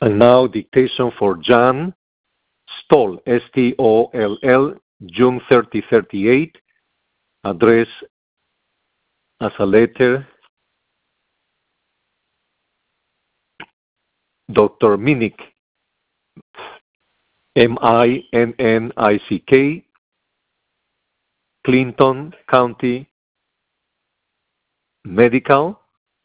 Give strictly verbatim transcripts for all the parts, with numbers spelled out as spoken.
And now dictation for Jan Stoll, S T O L L, June thirtieth, thirty-eight, address as a letter, Doctor Minnick, M I N N I C K, Clinton County Medical,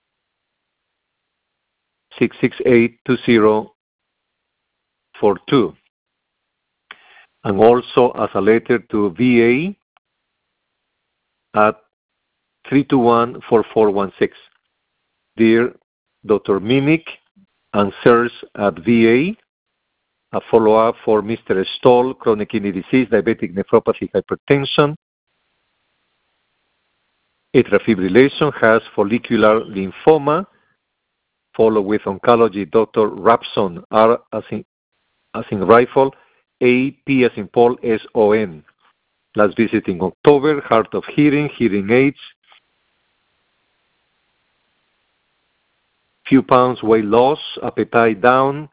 six six eight two zero four two. And also as a letter to V A at three two one four four one six. Dear Doctor Minnick, answers at V A, a follow-up for Mister Stoll, chronic kidney disease, diabetic nephropathy, hypertension, atrial fibrillation, has follicular lymphoma, followed with oncology, Doctor Rapson, R as in, as in rifle, A, P as in Paul, S O N. Last visit in October, hard of hearing, hearing aids, few pounds weight loss, appetite down,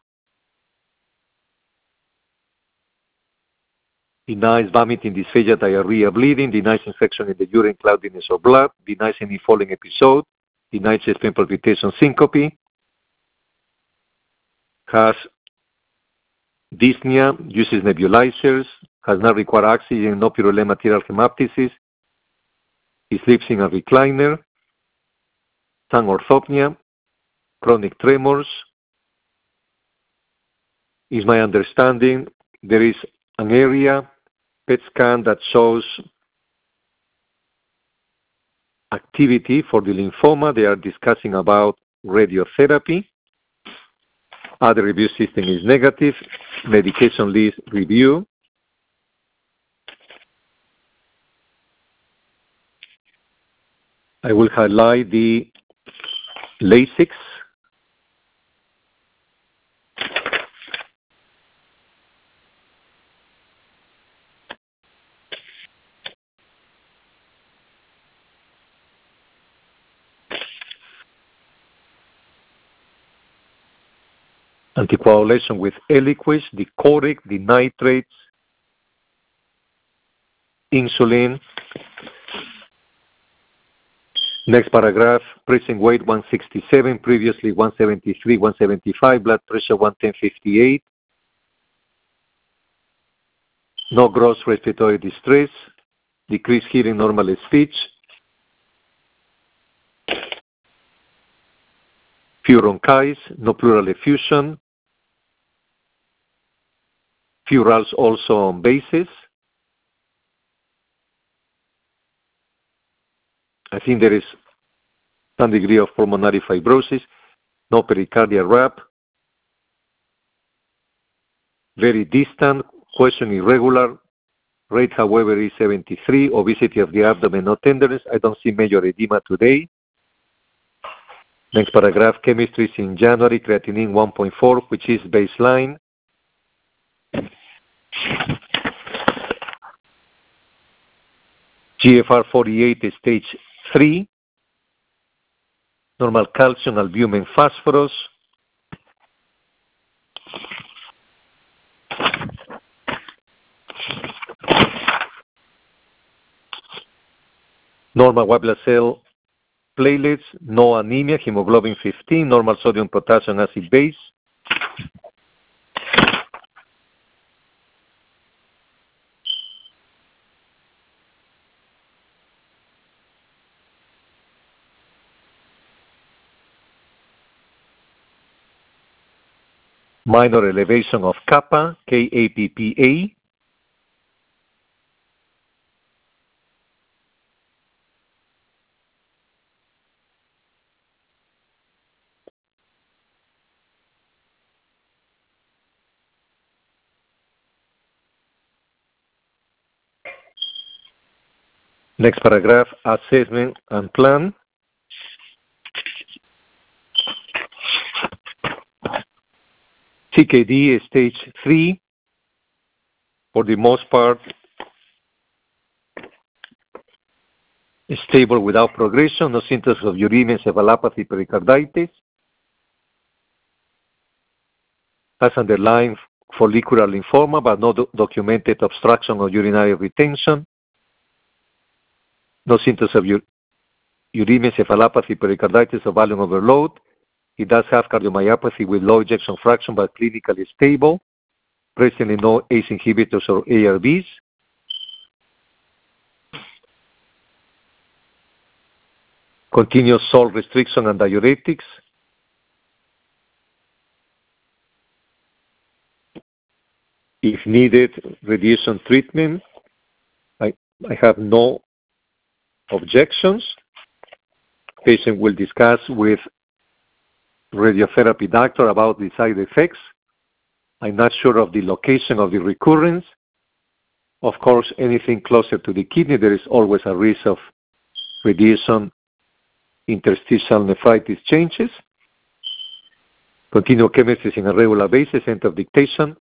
denies vomiting, dysphagia, diarrhea, bleeding, denies infection in the urine, cloudiness of blood, denies any falling episode, denies chest pain, palpitation, syncope, has dyspnea, uses nebulizers, has not required oxygen, no purulent material hemoptysis, he sleeps in a recliner, tongue orthopnea, chronic tremors. Is my understanding there is an area, P E T scan, that shows activity for the lymphoma. They are discussing about radiotherapy. Other review system is negative. Medication list review. I will highlight the Lasix. Anticoagulation with Eliquis, the Corec, the nitrates, insulin. Next paragraph, pressing weight one sixty-seven, previously one seventy-three, one seventy-five, blood pressure one ten fifty-eight. No gross respiratory distress, decreased hearing, normal speech. Few rhonchitis, no pleural effusion. Few rals also on basis. I think there is some degree of pulmonary fibrosis, no pericardial wrap. Very distant, question irregular. Rate, however, is seventy-three. Obesity of the abdomen, no tenderness. I don't see major edema today. Next paragraph, chemistry is in January, creatinine one point four, which is baseline. G F R forty-eight, stage three. Normal calcium, albumin, phosphorus. Normal white blood cell platelets, no anemia, hemoglobin fifteen, normal sodium, potassium, acid, base. Minor elevation of kappa, K A P P A. Next paragraph, assessment and plan. C K D, stage three. For the most part, stable without progression, no symptoms of uremia, encephalopathy, pericarditis. has underlying follicular lymphoma, but no do- documented obstruction or urinary retention. No symptoms of u- uremia, encephalopathy, pericarditis, or volume overload. He does have cardiomyopathy with low ejection fraction, but clinically stable. Presently no A C E inhibitors or A R Bs. Continuous salt restriction and diuretics. If needed, radiation treatment. I, I have no objections. Patient will discuss with radiotherapy doctor about the side effects. I'm not sure of the location of the recurrence. Of course, anything closer to the kidney, there is always a risk of radiation interstitial nephritis changes. Continue chemistry on a regular basis. End of dictation.